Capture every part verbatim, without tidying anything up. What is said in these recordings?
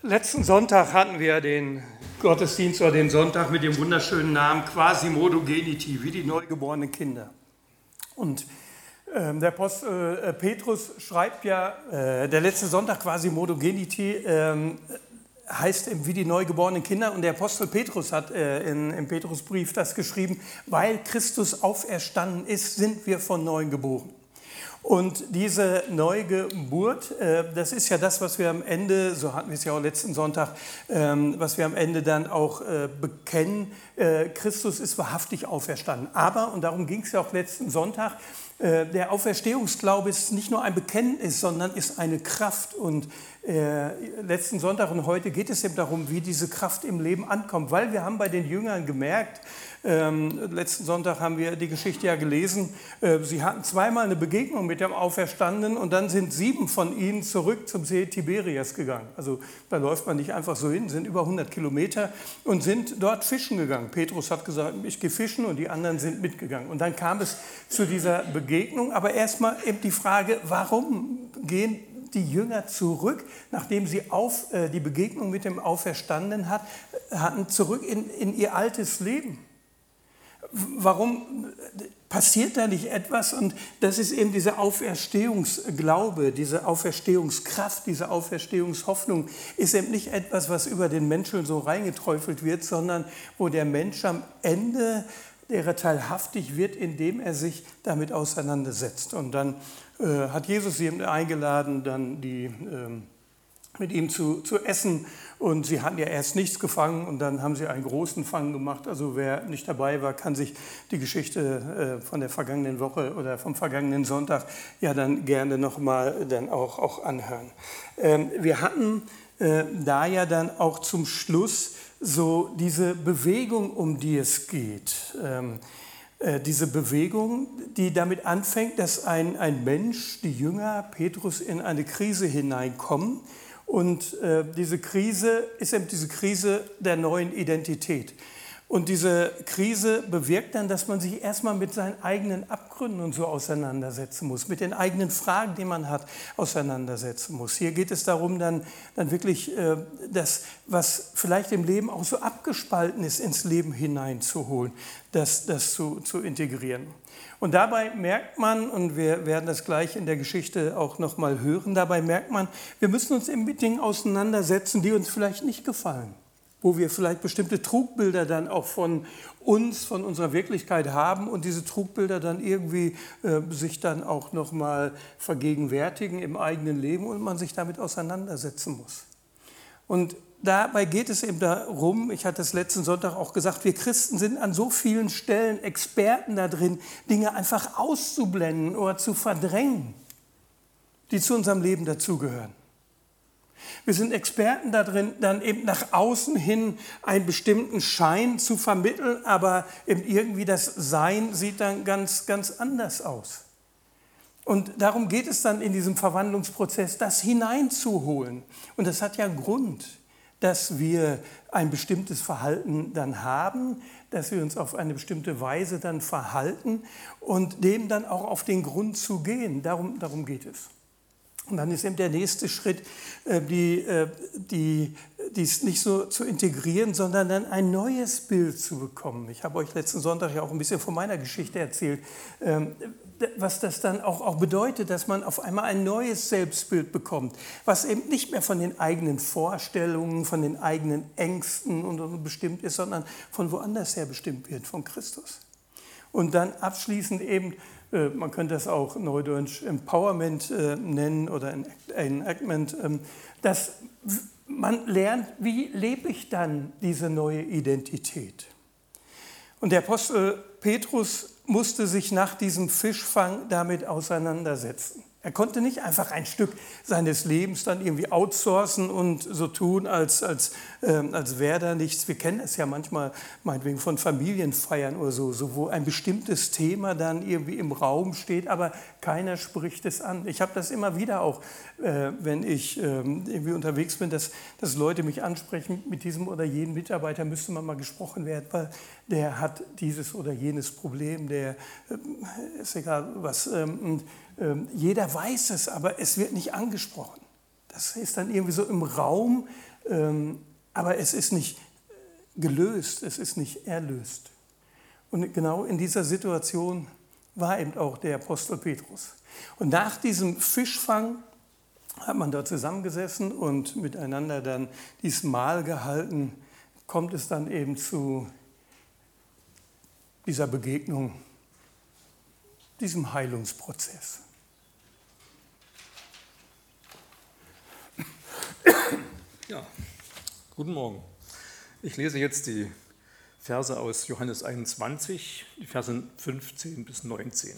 Letzten Sonntag hatten wir den Gottesdienst oder den Sonntag mit dem wunderschönen Namen Quasimodo Geniti, wie die neugeborenen Kinder. Und ähm, der Apostel äh, Petrus schreibt ja, äh, der letzte Sonntag Quasimodo Geniti ähm, heißt eben wie die neugeborenen Kinder. Und der Apostel Petrus hat äh, in, im Petrusbrief das geschrieben: Weil Christus auferstanden ist, sind wir von neuem geboren. Und diese Neugeburt, äh, das ist ja das, was wir am Ende, so hatten wir es ja auch letzten Sonntag, ähm, was wir am Ende dann auch äh, bekennen, äh, Christus ist wahrhaftig auferstanden. Aber, und darum ging es ja auch letzten Sonntag, äh, der Auferstehungsglaube ist nicht nur ein Bekenntnis, sondern ist eine Kraft. Und äh, letzten Sonntag und heute geht es eben darum, wie diese Kraft im Leben ankommt. Weil wir haben bei den Jüngern gemerkt, Ähm, letzten Sonntag haben wir die Geschichte ja gelesen, äh, sie hatten zweimal eine Begegnung mit dem Auferstandenen und dann sind sieben von ihnen zurück zum See Tiberias gegangen. Also da läuft man nicht einfach so hin, sind über hundert Kilometer und sind dort fischen gegangen. Petrus hat gesagt, ich gehe fischen, und die anderen sind mitgegangen. Und dann kam es zu dieser Begegnung, aber erstmal eben die Frage, warum gehen die Jünger zurück, nachdem sie auf, äh, die Begegnung mit dem Auferstandenen hat, hatten, zurück in, in ihr altes Leben? Warum passiert da nicht etwas? Und das ist eben dieser Auferstehungsglaube, diese Auferstehungskraft, diese Auferstehungshoffnung ist eben nicht etwas, was über den Menschen so reingeträufelt wird, sondern wo der Mensch am Ende derer teilhaftig wird, indem er sich damit auseinandersetzt. Und dann äh, hat Jesus sie eben eingeladen, dann die ähm, mit ihm zu, zu essen, und sie hatten ja erst nichts gefangen und dann haben sie einen großen Fang gemacht. Also wer nicht dabei war, kann sich die Geschichte äh, von der vergangenen Woche oder vom vergangenen Sonntag ja dann gerne nochmal dann auch, auch anhören. Ähm, wir hatten äh, da ja dann auch zum Schluss so diese Bewegung, um die es geht. Ähm, äh, diese Bewegung, die damit anfängt, dass ein, ein Mensch, die Jünger, Petrus, in eine Krise hineinkommen. Und äh, diese Krise ist eben diese Krise der neuen Identität. Und diese Krise bewirkt dann, dass man sich erstmal mit seinen eigenen Abgründen und so auseinandersetzen muss, mit den eigenen Fragen, die man hat, auseinandersetzen muss. Hier geht es darum, dann, dann wirklich äh, das, was vielleicht im Leben auch so abgespalten ist, ins Leben hineinzuholen, das, das zu, zu integrieren. Und dabei merkt man, und wir werden das gleich in der Geschichte auch noch mal hören, dabei merkt man, wir müssen uns eben mit Dingen auseinandersetzen, die uns vielleicht nicht gefallen, wo wir vielleicht bestimmte Trugbilder dann auch von uns, von unserer Wirklichkeit haben und diese Trugbilder dann irgendwie äh, sich dann auch noch mal vergegenwärtigen im eigenen Leben und man sich damit auseinandersetzen muss. Und dabei geht es eben darum, ich hatte es letzten Sonntag auch gesagt, wir Christen sind an so vielen Stellen Experten da drin, Dinge einfach auszublenden oder zu verdrängen, die zu unserem Leben dazugehören. Wir sind Experten da drin, dann eben nach außen hin einen bestimmten Schein zu vermitteln, aber eben irgendwie das Sein sieht dann ganz, ganz anders aus. Und darum geht es dann in diesem Verwandlungsprozess, das hineinzuholen. Und das hat ja einen Grund, dass wir ein bestimmtes Verhalten dann haben, dass wir uns auf eine bestimmte Weise dann verhalten und dem dann auch auf den Grund zu gehen. Darum, darum geht es. Und dann ist eben der nächste Schritt, die, die, dies nicht so zu integrieren, sondern dann ein neues Bild zu bekommen. Ich habe euch letzten Sonntag ja auch ein bisschen von meiner Geschichte erzählt, was das dann auch, auch bedeutet, dass man auf einmal ein neues Selbstbild bekommt, was eben nicht mehr von den eigenen Vorstellungen, von den eigenen Ängsten und, und bestimmt ist, sondern von woanders her bestimmt wird, von Christus. Und dann abschließend eben, man könnte das auch neudeutsch Empowerment äh, nennen oder Enactment, ähm, dass man lernt, wie lebe ich dann diese neue Identität. Und der Apostel Petrus musste sich nach diesem Fischfang damit auseinandersetzen. Er konnte nicht einfach ein Stück seines Lebens dann irgendwie outsourcen und so tun, als, als, äh, als wäre da nichts. Wir kennen es ja manchmal, meinetwegen von Familienfeiern oder so, so, wo ein bestimmtes Thema dann irgendwie im Raum steht, aber keiner spricht es an. Ich habe das immer wieder auch, äh, wenn ich äh, irgendwie unterwegs bin, dass, dass Leute mich ansprechen, mit diesem oder jenem Mitarbeiter müsste man mal gesprochen werden, weil der hat dieses oder jenes Problem, der äh, ist egal was. Ähm, und, Jeder weiß es, aber es wird nicht angesprochen. Das ist dann irgendwie so im Raum aber es ist nicht gelöst, es ist nicht erlöst. Und genau in dieser Situation war eben auch der Apostel Petrus. Und nach diesem Fischfang hat man dort zusammengesessen und miteinander dann dieses Mahl gehalten, kommt es dann eben zu dieser Begegnung, diesem Heilungsprozess. Ja, guten Morgen. Ich lese jetzt die Verse aus Johannes einundzwanzig, die Verse fünfzehn bis neunzehn.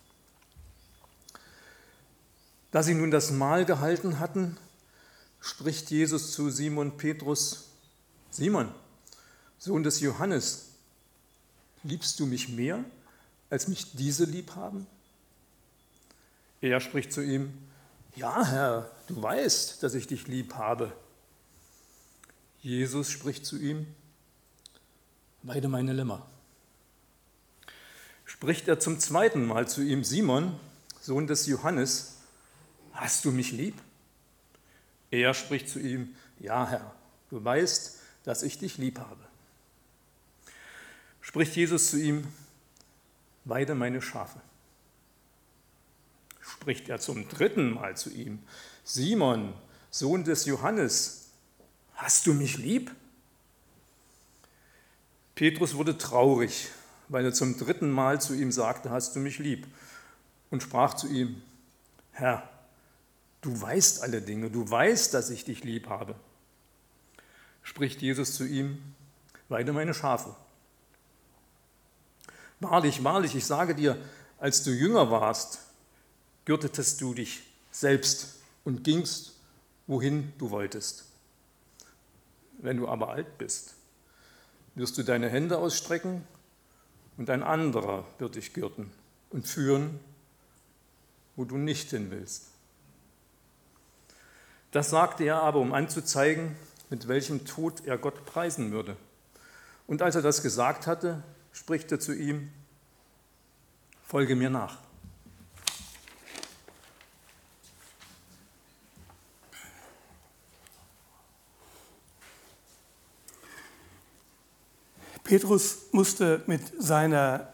Da sie nun das Mahl gehalten hatten, spricht Jesus zu Simon Petrus: Simon, Sohn des Johannes, liebst du mich mehr, als mich diese lieb haben? Er spricht zu ihm: Ja, Herr, du weißt, dass ich dich lieb habe. Jesus spricht zu ihm: Weide meine Lämmer. Spricht er zum zweiten Mal zu ihm: Simon, Sohn des Johannes, hast du mich lieb? Er spricht zu ihm: Ja, Herr, du weißt, dass ich dich lieb habe. Spricht Jesus zu ihm: Weide meine Schafe. Spricht er zum dritten Mal zu ihm: Simon, Sohn des Johannes, hast du mich lieb? Petrus wurde traurig, weil er zum dritten Mal zu ihm sagte: Hast du mich lieb? Und sprach zu ihm: Herr, du weißt alle Dinge, du weißt, dass ich dich lieb habe. Spricht Jesus zu ihm: Weide meine Schafe. Wahrlich, wahrlich, ich sage dir, als du jünger warst, gürtetest du dich selbst und gingst, wohin du wolltest. Wenn du aber alt bist, wirst du deine Hände ausstrecken und ein anderer wird dich gürten und führen, wo du nicht hin willst. Das sagte er aber, um anzuzeigen, mit welchem Tod er Gott preisen würde. Und als er das gesagt hatte, spricht er zu ihm: Folge mir nach. Petrus musste mit seiner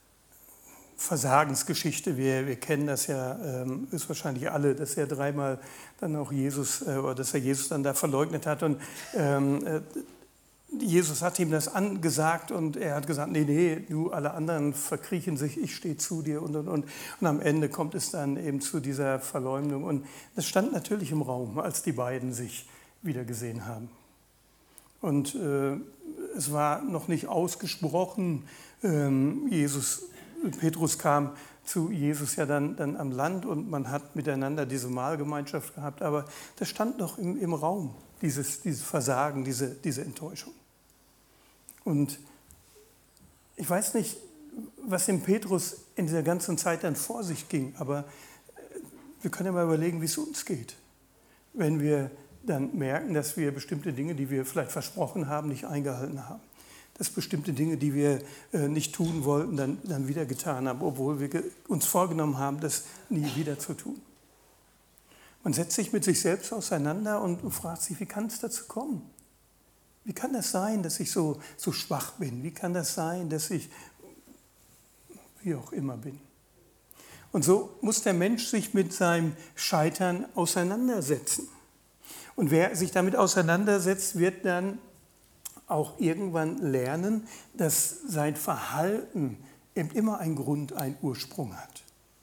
Versagensgeschichte, wir, wir kennen das ja ähm, ist wahrscheinlich alle, dass er dreimal dann auch Jesus, äh, oder dass er Jesus dann da verleugnet hat und ähm, äh, Jesus hat ihm das angesagt und er hat gesagt, nee, nee, du, alle anderen verkriechen sich, ich stehe zu dir und, und, und. Und am Ende kommt es dann eben zu dieser Verleumdung. Und das stand natürlich im Raum, als die beiden sich wieder gesehen haben. Und äh, es war noch nicht ausgesprochen, ähm, Jesus, Petrus kam zu Jesus ja dann, dann am Land und man hat miteinander diese Mahlgemeinschaft gehabt, aber das stand noch im, im Raum, dieses, dieses Versagen, diese, diese Enttäuschung. Und ich weiß nicht, was dem Petrus in dieser ganzen Zeit dann vor sich ging, aber wir können ja mal überlegen, wie es uns geht, wenn wir dann merken, dass wir bestimmte Dinge, die wir vielleicht versprochen haben, nicht eingehalten haben. Dass bestimmte Dinge, die wir äh, nicht tun wollten, dann, dann wieder getan haben, obwohl wir uns vorgenommen haben, das nie wieder zu tun. Man setzt sich mit sich selbst auseinander und, und fragt sich, wie kann es dazu kommen? Wie kann das sein, dass ich so, so schwach bin? Wie kann das sein, dass ich wie auch immer bin? Und so muss der Mensch sich mit seinem Scheitern auseinandersetzen. Und wer sich damit auseinandersetzt, wird dann auch irgendwann lernen, dass sein Verhalten eben immer einen Grund, einen Ursprung hat.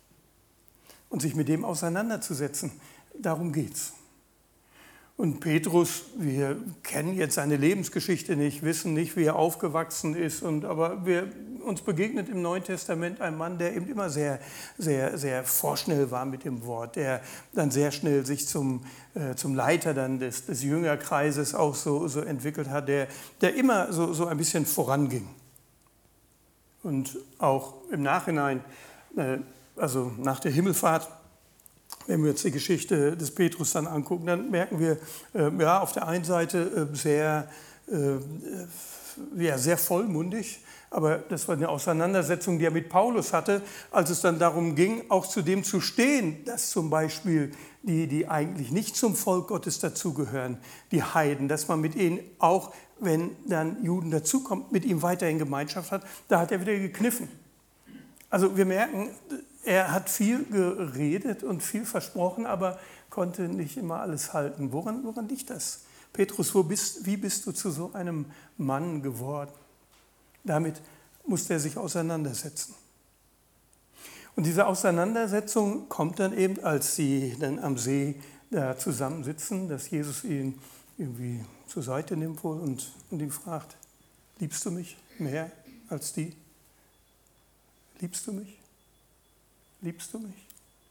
Und sich mit dem auseinanderzusetzen, darum geht's. Und Petrus, wir kennen jetzt seine Lebensgeschichte nicht, wissen nicht, wie er aufgewachsen ist, und, aber wir, uns begegnet im Neuen Testament ein Mann, der eben immer sehr, sehr, sehr vorschnell war mit dem Wort, der dann sehr schnell sich zum, äh, zum Leiter dann des, des Jüngerkreises auch so, so entwickelt hat, der, der immer so, so ein bisschen voranging. Und auch im Nachhinein, äh, also nach der Himmelfahrt, wenn wir uns die Geschichte des Petrus dann angucken, dann merken wir, äh, ja, auf der einen Seite äh, sehr, äh, ja, sehr vollmundig, aber das war eine Auseinandersetzung, die er mit Paulus hatte, als es dann darum ging, auch zu dem zu stehen, dass zum Beispiel die, die eigentlich nicht zum Volk Gottes dazugehören, die Heiden, dass man mit ihnen auch, wenn dann Juden dazukommt, mit ihm weiterhin Gemeinschaft hat, da hat er wieder gekniffen. Also wir merken, er hat viel geredet und viel versprochen, aber konnte nicht immer alles halten. Woran, woran liegt das? Petrus, wo bist, wie bist du zu so einem Mann geworden? Damit musste er sich auseinandersetzen. Und diese Auseinandersetzung kommt dann eben, als sie dann am See da zusammensitzen, dass Jesus ihn irgendwie zur Seite nimmt wohl und, und ihn fragt, liebst du mich mehr als die? Liebst du mich? Liebst du mich?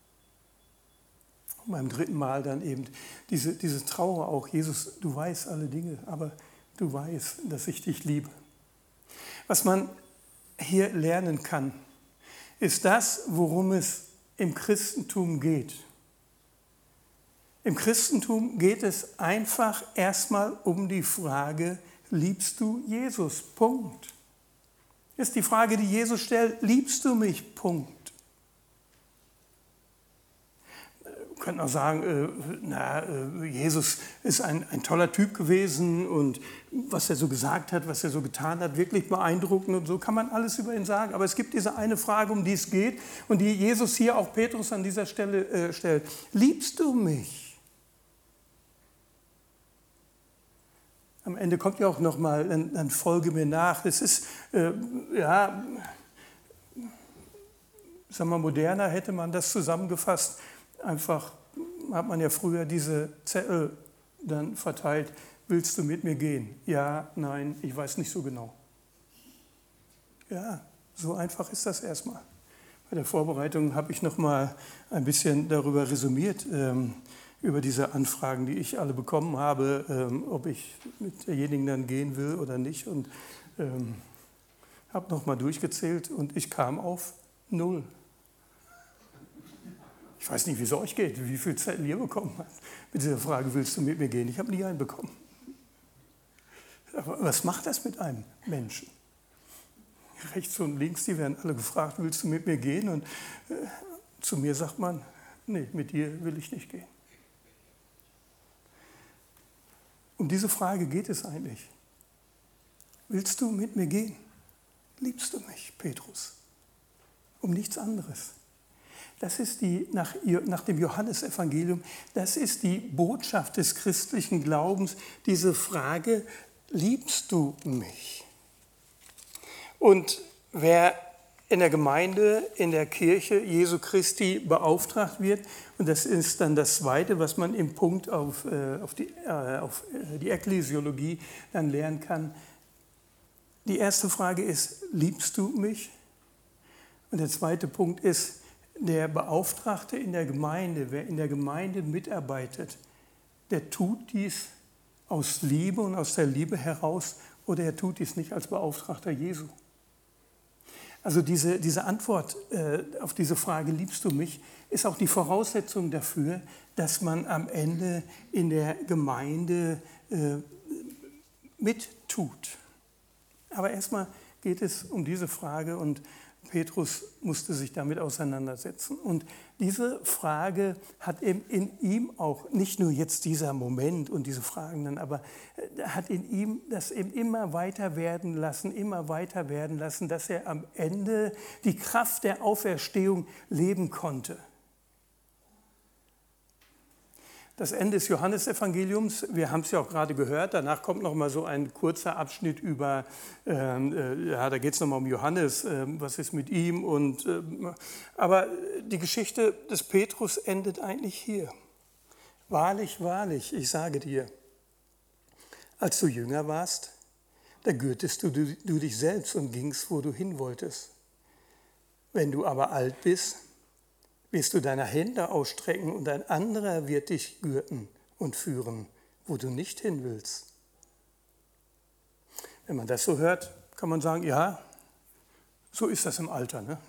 Und beim dritten Mal dann eben diese, diese Trauer auch, Jesus, du weißt alle Dinge, aber du weißt, dass ich dich liebe. Was man hier lernen kann, ist das, worum es im Christentum geht. Im Christentum geht es einfach erstmal um die Frage, liebst du Jesus? Punkt. Das ist die Frage, die Jesus stellt, liebst du mich? Punkt. Wir können auch sagen, äh, na, äh, Jesus ist ein, ein toller Typ gewesen und was er so gesagt hat, was er so getan hat, wirklich beeindruckend und so kann man alles über ihn sagen. Aber es gibt diese eine Frage, um die es geht und die Jesus hier auch Petrus an dieser Stelle äh, stellt. Liebst du mich? Am Ende kommt ja auch nochmal, dann, dann folge mir nach. Das ist, äh, ja, sagen wir moderner hätte man das zusammengefasst. Einfach hat man ja früher diese Zettel dann verteilt. Willst du mit mir gehen? Ja, nein, ich weiß nicht so genau. Ja, so einfach ist das erstmal. Bei der Vorbereitung habe ich noch mal ein bisschen darüber resümiert, ähm, über diese Anfragen, die ich alle bekommen habe, ähm, ob ich mit derjenigen dann gehen will oder nicht. Und ähm, habe noch mal durchgezählt und ich kam auf null. Ich weiß nicht, wie es euch geht, wie viele Zettel ihr bekommen habt mit dieser Frage, willst du mit mir gehen? Ich habe nie einen bekommen. Aber was macht das mit einem Menschen? Rechts und links, die werden alle gefragt, willst du mit mir gehen? Und äh, zu mir sagt man, nee, mit dir will ich nicht gehen. Um diese Frage geht es eigentlich. Willst du mit mir gehen? Liebst du mich, Petrus? Um nichts anderes. Das ist die, nach, nach dem Johannesevangelium, das ist die Botschaft des christlichen Glaubens, diese Frage, liebst du mich? Und wer in der Gemeinde, in der Kirche Jesu Christi beauftragt wird, und das ist dann das Zweite, was man im Punkt auf, äh, auf, die, äh, auf die Ekklesiologie dann lernen kann. Die erste Frage ist, liebst du mich? Und der zweite Punkt ist, der Beauftragte in der Gemeinde, wer in der Gemeinde mitarbeitet, der tut dies aus Liebe und aus der Liebe heraus oder er tut dies nicht als Beauftragter Jesu. Also diese, diese Antwort äh, auf diese Frage, liebst du mich, ist auch die Voraussetzung dafür, dass man am Ende in der Gemeinde äh, mittut. Aber erstmal geht es um diese Frage und Petrus musste sich damit auseinandersetzen. Und diese Frage hat eben in ihm auch, nicht nur jetzt dieser Moment und diese Fragen dann, aber hat in ihm das eben immer weiter werden lassen, immer weiter werden lassen, dass er am Ende die Kraft der Auferstehung leben konnte. Das Ende des Johannesevangeliums, wir haben es ja auch gerade gehört, danach kommt noch mal so ein kurzer Abschnitt über, ähm, äh, ja, da geht es nochmal um Johannes, äh, was ist mit ihm. Und, äh, aber die Geschichte des Petrus endet eigentlich hier. Wahrlich, wahrlich, ich sage dir, als du jünger warst, da gürtest du, du, du dich selbst und gingst, wo du hin wolltest. Wenn du aber alt bist, wirst du deine Hände ausstrecken und ein anderer wird dich gürten und führen, wo du nicht hin willst. Wenn man das so hört, kann man sagen, ja, so ist das im Alter. Ne?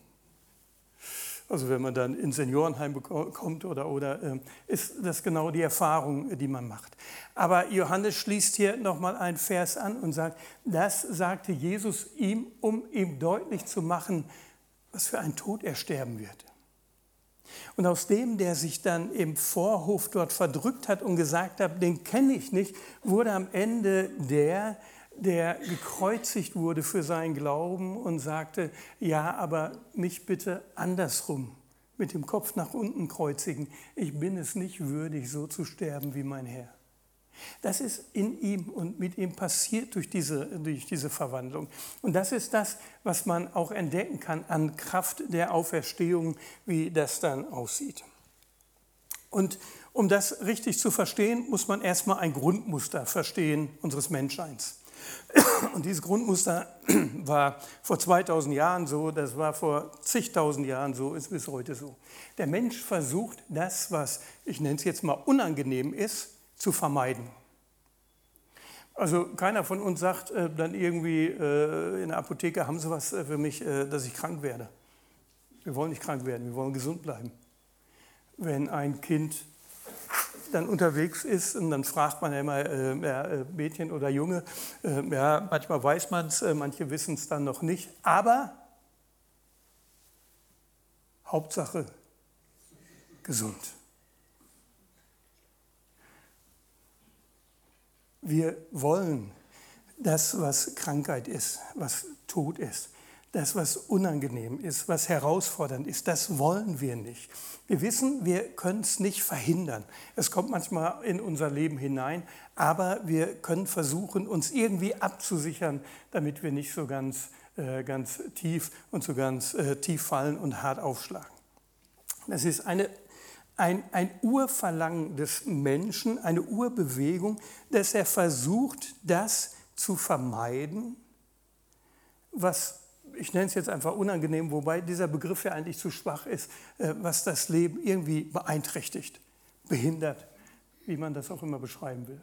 Also wenn man dann ins Seniorenheim kommt oder, oder äh, ist das genau die Erfahrung, die man macht. Aber Johannes schließt hier nochmal einen Vers an und sagt, das sagte Jesus ihm, um ihm deutlich zu machen, was für ein Tod er sterben wird. Und aus dem, der sich dann im Vorhof dort verdrückt hat und gesagt hat, den kenne ich nicht, wurde am Ende der, der gekreuzigt wurde für seinen Glauben und sagte, ja, aber mich bitte andersrum, mit dem Kopf nach unten kreuzigen. Ich bin es nicht würdig, so zu sterben wie mein Herr. Das ist in ihm und mit ihm passiert durch diese, durch diese Verwandlung. Und das ist das, was man auch entdecken kann an Kraft der Auferstehung, wie das dann aussieht. Und um das richtig zu verstehen, muss man erstmal ein Grundmuster verstehen unseres Menschseins. Und dieses Grundmuster war vor zweitausend Jahren so, das war vor zigtausend Jahren so, ist bis heute so. Der Mensch versucht das, was, ich nenne es jetzt mal unangenehm ist, zu vermeiden. Also keiner von uns sagt äh, dann irgendwie äh, in der Apotheke, haben Sie was für mich, äh, dass ich krank werde. Wir wollen nicht krank werden, wir wollen gesund bleiben. Wenn ein Kind dann unterwegs ist und dann fragt man ja immer, äh, ja, Mädchen oder Junge, äh, ja, manchmal weiß man es, äh, manche wissen es dann noch nicht, aber Hauptsache gesund. Wir wollen das, was Krankheit ist, was Tod ist, das, was unangenehm ist, was herausfordernd ist, das wollen wir nicht. Wir wissen, wir können es nicht verhindern. Es kommt manchmal in unser Leben hinein, aber wir können versuchen, uns irgendwie abzusichern, damit wir nicht so ganz, äh, ganz tief und so ganz äh, tief fallen und hart aufschlagen. Das ist eine Ein, ein Urverlangen des Menschen, eine Urbewegung, dass er versucht, das zu vermeiden, was, ich nenne es jetzt einfach unangenehm, wobei dieser Begriff ja eigentlich zu schwach ist, was das Leben irgendwie beeinträchtigt, behindert, wie man das auch immer beschreiben will.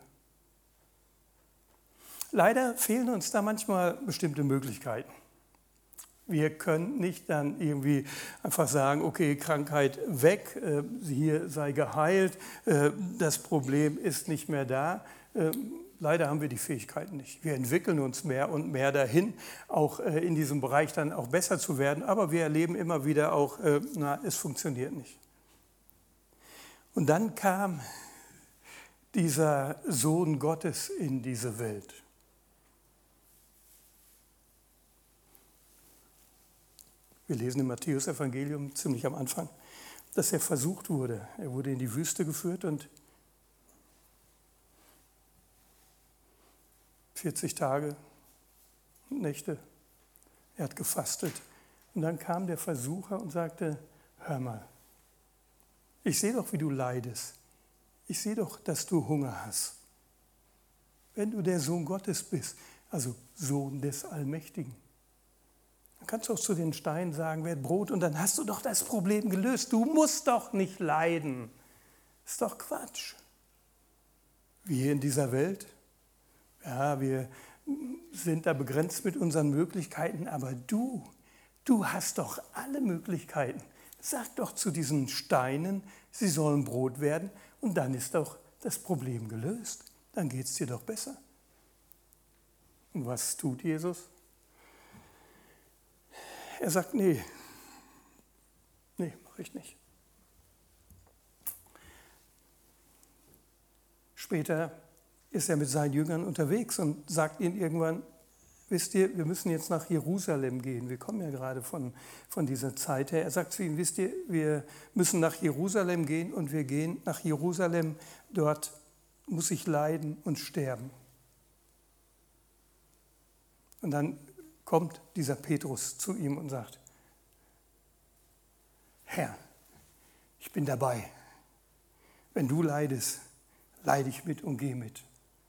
Leider fehlen uns da manchmal bestimmte Möglichkeiten. Wir können nicht dann irgendwie einfach sagen, okay, Krankheit weg, äh, hier sei geheilt, äh, das Problem ist nicht mehr da. Äh, leider haben wir die Fähigkeiten nicht. Wir entwickeln uns mehr und mehr dahin, auch äh, in diesem Bereich dann auch besser zu werden, aber wir erleben immer wieder auch, äh, na, es funktioniert nicht. Und dann kam dieser Sohn Gottes in diese Welt. Wir lesen im Matthäus-Evangelium ziemlich am Anfang, dass er versucht wurde. Er wurde in die Wüste geführt und vierzig Tage und Nächte, er hat gefastet. Und dann kam der Versucher und sagte, hör mal, ich sehe doch, wie du leidest. Ich sehe doch, dass du Hunger hast. Wenn du der Sohn Gottes bist, also Sohn des Allmächtigen, dann kannst du auch zu den Steinen sagen, werd Brot und dann hast du doch das Problem gelöst. Du musst doch nicht leiden. Ist doch Quatsch. Wir in dieser Welt, ja, wir sind da begrenzt mit unseren Möglichkeiten, aber du, du hast doch alle Möglichkeiten. Sag doch zu diesen Steinen, sie sollen Brot werden und dann ist doch das Problem gelöst. Dann geht es dir doch besser. Und was tut Jesus? Er sagt, nee, nee, mache ich nicht. Später ist er mit seinen Jüngern unterwegs und sagt ihnen irgendwann, wisst ihr, wir müssen jetzt nach Jerusalem gehen. Wir kommen ja gerade von, von dieser Zeit her. Er sagt zu ihnen, wisst ihr, wir müssen nach Jerusalem gehen und wir gehen nach Jerusalem. Dort muss ich leiden und sterben. Und dann kommt dieser Petrus zu ihm und sagt, Herr, ich bin dabei. Wenn du leidest, leide ich mit und gehe mit.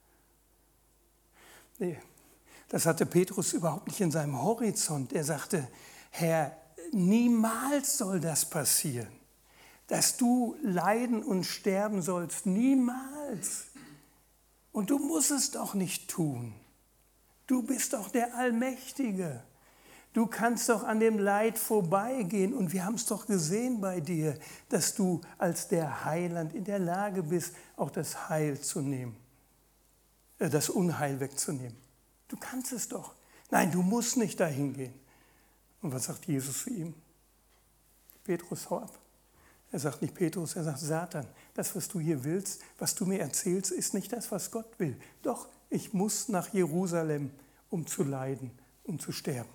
Nee, das hatte Petrus überhaupt nicht in seinem Horizont. Er sagte, Herr, niemals soll das passieren, dass du leiden und sterben sollst, niemals. Und du musst es doch nicht tun. Du bist doch der Allmächtige. Du kannst doch an dem Leid vorbeigehen. Und wir haben es doch gesehen bei dir, dass du als der Heiland in der Lage bist, auch das Heil zu nehmen, äh, das Unheil wegzunehmen. Du kannst es doch. Nein, du musst nicht dahin gehen. Und was sagt Jesus zu ihm? Petrus, hau ab. Er sagt nicht Petrus, er sagt Satan, das, was du hier willst, was du mir erzählst, ist nicht das, was Gott will. Doch, ich muss nach Jerusalem, um zu leiden, um zu sterben.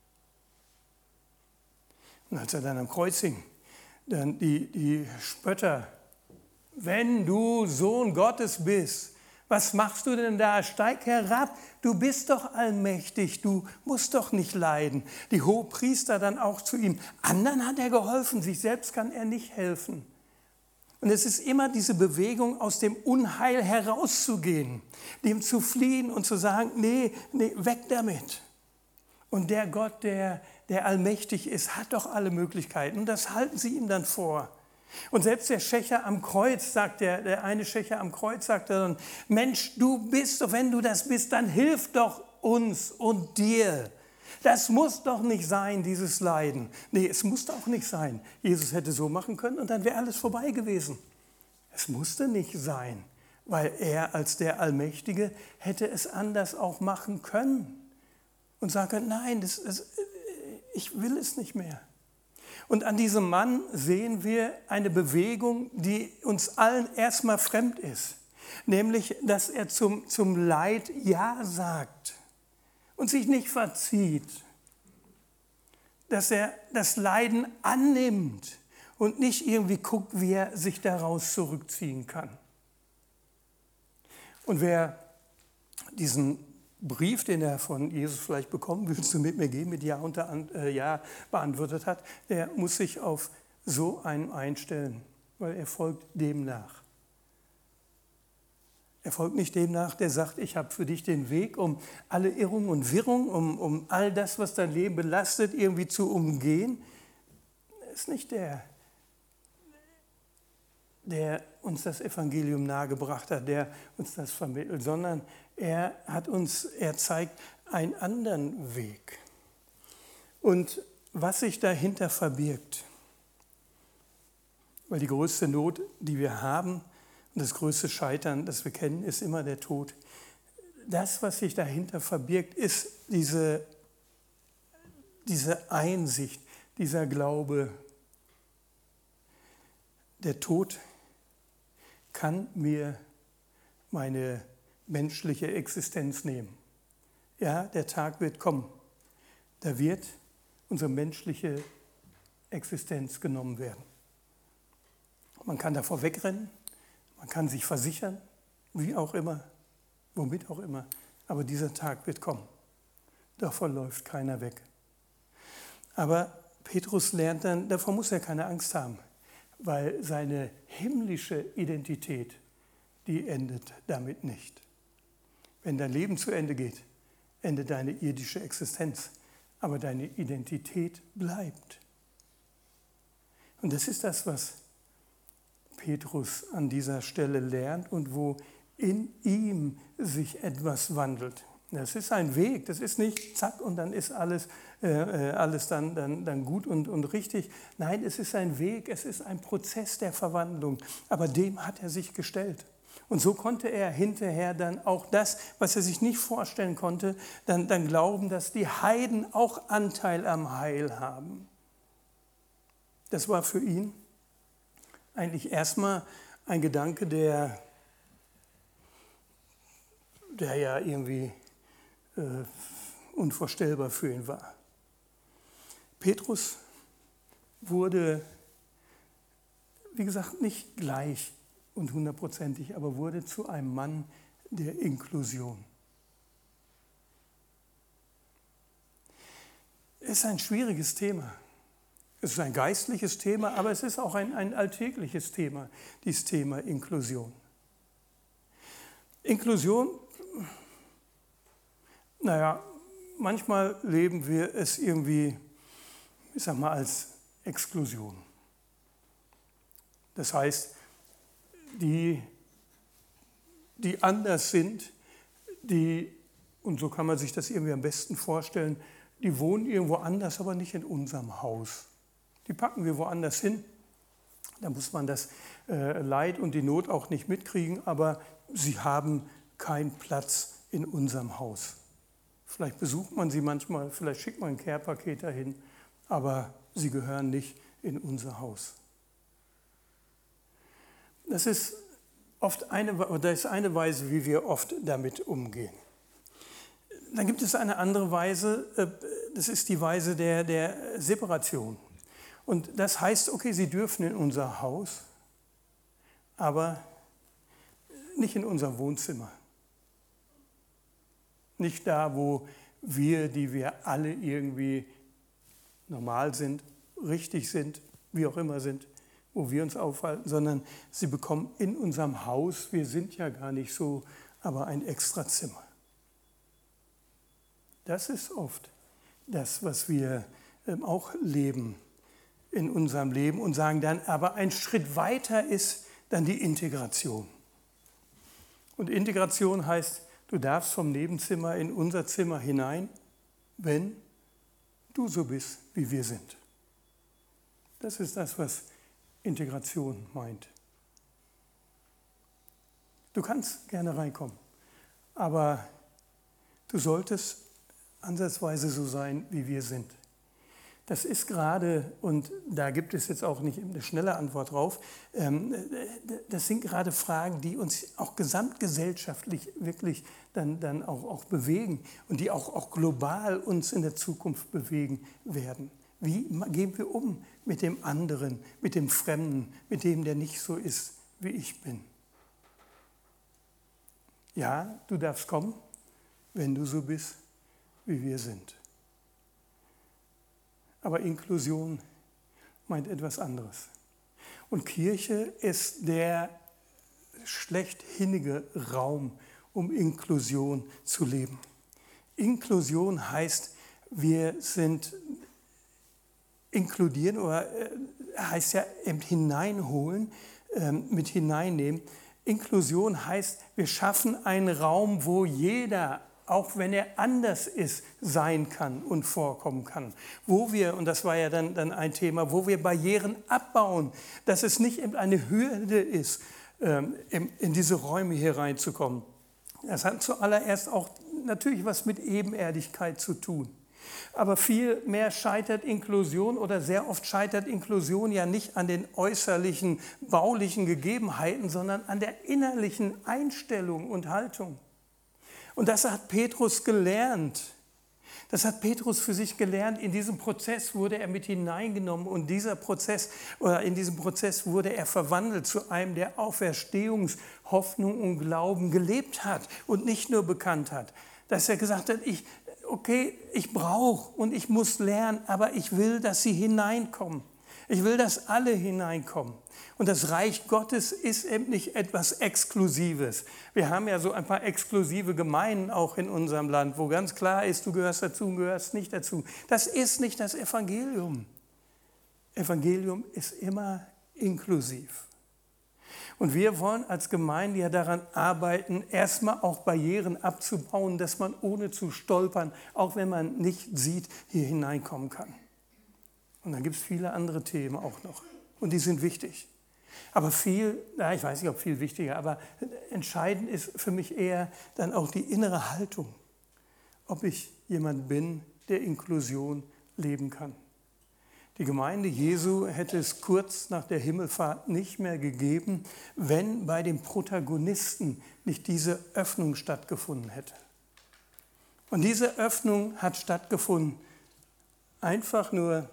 Und als er dann am Kreuz hing, dann die, die Spötter, wenn du Sohn Gottes bist, was machst du denn da? Steig herab, du bist doch allmächtig, du musst doch nicht leiden. Die Hohepriester dann auch zu ihm. Anderen hat er geholfen, sich selbst kann er nicht helfen. Und es ist immer diese Bewegung, aus dem Unheil herauszugehen, dem zu fliehen und zu sagen, nee, nee, weg damit. Und der Gott, der, der allmächtig ist, hat doch alle Möglichkeiten. Und das halten sie ihm dann vor. Und selbst der Schächer am Kreuz, sagt der, der eine Schächer am Kreuz, sagt dann, Mensch, du bist doch, wenn du das bist, dann hilf doch uns und dir. Das muss doch nicht sein, dieses Leiden. Nee, es musste auch nicht sein. Jesus hätte so machen können und dann wäre alles vorbei gewesen. Es musste nicht sein, weil er als der Allmächtige hätte es anders auch machen können. Und sagen können, nein, das, das, ich will es nicht mehr. Und an diesem Mann sehen wir eine Bewegung, die uns allen erstmal fremd ist. Nämlich, dass er zum, zum Leid Ja sagt und sich nicht verzieht. Dass er das Leiden annimmt und nicht irgendwie guckt, wie er sich daraus zurückziehen kann. Und wer diesen Brief, den er von Jesus vielleicht bekommen, willst du mit mir gehen, mit Ja unter äh, Ja beantwortet hat, der muss sich auf so einen einstellen, weil er folgt dem nach. Er folgt nicht dem nach, der sagt, ich habe für dich den Weg, um alle Irrungen und Wirrungen, um, um all das, was dein Leben belastet, irgendwie zu umgehen. Er ist nicht der, der uns das Evangelium nahegebracht hat, der uns das vermittelt, sondern er hat uns, er zeigt einen anderen Weg. Und was sich dahinter verbirgt, weil die größte Not, die wir haben, und das größte Scheitern, das wir kennen, ist immer der Tod. Das, was sich dahinter verbirgt, ist diese, diese Einsicht, dieser Glaube. Der Tod kann mir meine menschliche Existenz nehmen. Ja, der Tag wird kommen. Da wird unsere menschliche Existenz genommen werden. Man kann davor wegrennen, man kann sich versichern, wie auch immer, womit auch immer. Aber dieser Tag wird kommen. Davon läuft keiner weg. Aber Petrus lernt dann, davor muss er keine Angst haben, weil seine himmlische Identität, die endet damit nicht. Wenn dein Leben zu Ende geht, endet deine irdische Existenz, aber deine Identität bleibt. Und das ist das, was Petrus an dieser Stelle lernt und wo in ihm sich etwas wandelt. Das ist ein Weg, das ist nicht zack und dann ist alles, äh, alles dann, dann, dann gut und, und richtig. Nein, es ist ein Weg, es ist ein Prozess der Verwandlung, aber dem hat er sich gestellt. Und so konnte er hinterher dann auch das, was er sich nicht vorstellen konnte, dann, dann glauben, dass die Heiden auch Anteil am Heil haben. Das war für ihn eigentlich erstmal ein Gedanke, der, der ja irgendwie äh, unvorstellbar für ihn war. Petrus wurde, wie gesagt, nicht gleich und hundertprozentig, aber wurde zu einem Mann der Inklusion. Es ist ein schwieriges Thema. Es ist ein geistliches Thema, aber es ist auch ein, ein alltägliches Thema, dieses Thema Inklusion. Inklusion, naja, manchmal leben wir es irgendwie, ich sag mal, als Exklusion. Das heißt, die, die anders sind, die, und so kann man sich das irgendwie am besten vorstellen, die wohnen irgendwo anders, aber nicht in unserem Haus. Die packen wir woanders hin. Da muss man das äh, Leid und die Not auch nicht mitkriegen, aber sie haben keinen Platz in unserem Haus. Vielleicht besucht man sie manchmal, vielleicht schickt man ein Care-Paket dahin, aber sie gehören nicht in unser Haus. Das ist oft eine, oder das ist eine Weise, wie wir oft damit umgehen. Dann gibt es eine andere Weise, das ist die Weise der, der Separation. Und das heißt, okay, Sie dürfen in unser Haus, aber nicht in unser Wohnzimmer. Nicht da, wo wir, die wir alle irgendwie normal sind, richtig sind, wie auch immer sind, wo wir uns aufhalten, sondern Sie bekommen in unserem Haus, wir sind ja gar nicht so, aber ein Extrazimmer. Das ist oft das, was wir auch leben in unserem Leben und sagen dann, aber ein Schritt weiter ist dann die Integration. Und Integration heißt, du darfst vom Nebenzimmer in unser Zimmer hinein, wenn du so bist, wie wir sind. Das ist das, was Integration meint. Du kannst gerne reinkommen, aber du solltest ansatzweise so sein, wie wir sind. Das ist gerade, und da gibt es jetzt auch nicht eine schnelle Antwort drauf, das sind gerade Fragen, die uns auch gesamtgesellschaftlich wirklich dann, dann auch, auch bewegen und die auch, auch global uns in der Zukunft bewegen werden. Wie gehen wir um mit dem anderen, mit dem Fremden, mit dem, der nicht so ist, wie ich bin? Ja, du darfst kommen, wenn du so bist, wie wir sind. Aber Inklusion meint etwas anderes. Und Kirche ist der schlechthinnige Raum, um Inklusion zu leben. Inklusion heißt, wir sind inkludieren oder heißt ja hineinholen, mit hineinnehmen. Inklusion heißt, wir schaffen einen Raum, wo jeder, auch wenn er anders ist, sein kann und vorkommen kann. Wo wir, und das war ja dann, dann ein Thema, wo wir Barrieren abbauen, dass es nicht eine Hürde ist, in diese Räume hier reinzukommen. Das hat zuallererst auch natürlich was mit Ebenerdigkeit zu tun. Aber viel mehr scheitert Inklusion oder sehr oft scheitert Inklusion ja nicht an den äußerlichen, baulichen Gegebenheiten, sondern an der innerlichen Einstellung und Haltung. Und das hat Petrus gelernt. Das hat Petrus für sich gelernt. In diesem Prozess wurde er mit hineingenommen und dieser Prozess, oder in diesem Prozess wurde er verwandelt zu einem, der Auferstehungshoffnung und Glauben gelebt hat und nicht nur bekannt hat. Dass er gesagt hat, ich, okay, ich brauche und ich muss lernen, aber ich will, dass sie hineinkommen. Ich will, dass alle hineinkommen. Und das Reich Gottes ist eben nicht etwas Exklusives. Wir haben ja so ein paar exklusive Gemeinden auch in unserem Land, wo ganz klar ist, du gehörst dazu und gehörst nicht dazu. Das ist nicht das Evangelium. Evangelium ist immer inklusiv. Und wir wollen als Gemeinde ja daran arbeiten, erstmal auch Barrieren abzubauen, dass man ohne zu stolpern, auch wenn man nicht sieht, hier hineinkommen kann. Und dann gibt es viele andere Themen auch noch. Und die sind wichtig. Aber viel, na, ich weiß nicht, ob viel wichtiger, aber entscheidend ist für mich eher dann auch die innere Haltung. Ob ich jemand bin, der Inklusion leben kann. Die Gemeinde Jesu hätte es kurz nach der Himmelfahrt nicht mehr gegeben, wenn bei den Protagonisten nicht diese Öffnung stattgefunden hätte. Und diese Öffnung hat stattgefunden einfach nur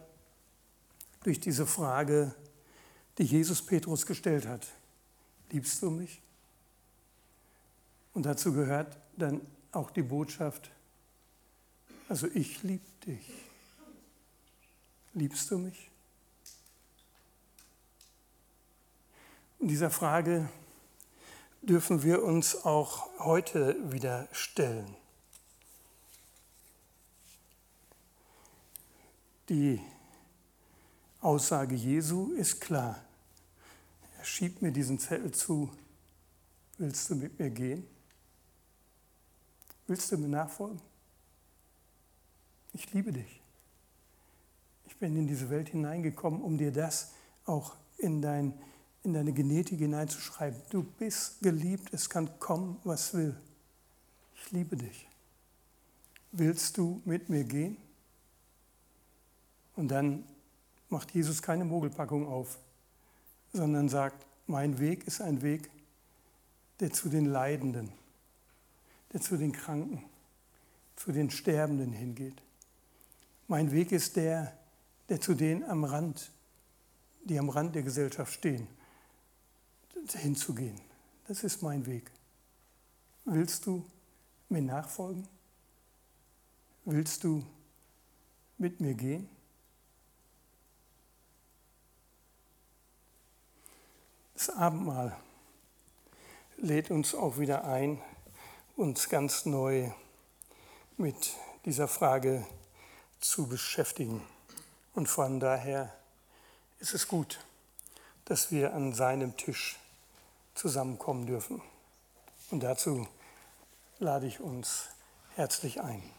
durch diese Frage, die Jesus Petrus gestellt hat. Liebst du mich? Und dazu gehört dann auch die Botschaft, also ich liebe dich. Liebst du mich? Und dieser Frage dürfen wir uns auch heute wieder stellen. Die Aussage Jesu ist klar. Er schiebt mir diesen Zettel zu. Willst du mit mir gehen? Willst du mir nachfolgen? Ich liebe dich. Ich bin in diese Welt hineingekommen, um dir das auch in, dein, in deine Genetik hineinzuschreiben. Du bist geliebt, es kann kommen, was will. Ich liebe dich. Willst du mit mir gehen? Und dann macht Jesus keine Mogelpackung auf, sondern sagt, Mein Weg ist ein Weg, der zu den Leidenden, der zu den Kranken, zu den Sterbenden hingeht. Mein Weg ist der, der zu denen am Rand, die am Rand der Gesellschaft stehen, hinzugehen. Das ist mein Weg. Willst du mir nachfolgen? Willst du mit mir gehen? Das Abendmahl lädt uns auch wieder ein, uns ganz neu mit dieser Frage zu beschäftigen. Und von daher ist es gut, dass wir an seinem Tisch zusammenkommen dürfen. Und dazu lade ich uns herzlich ein.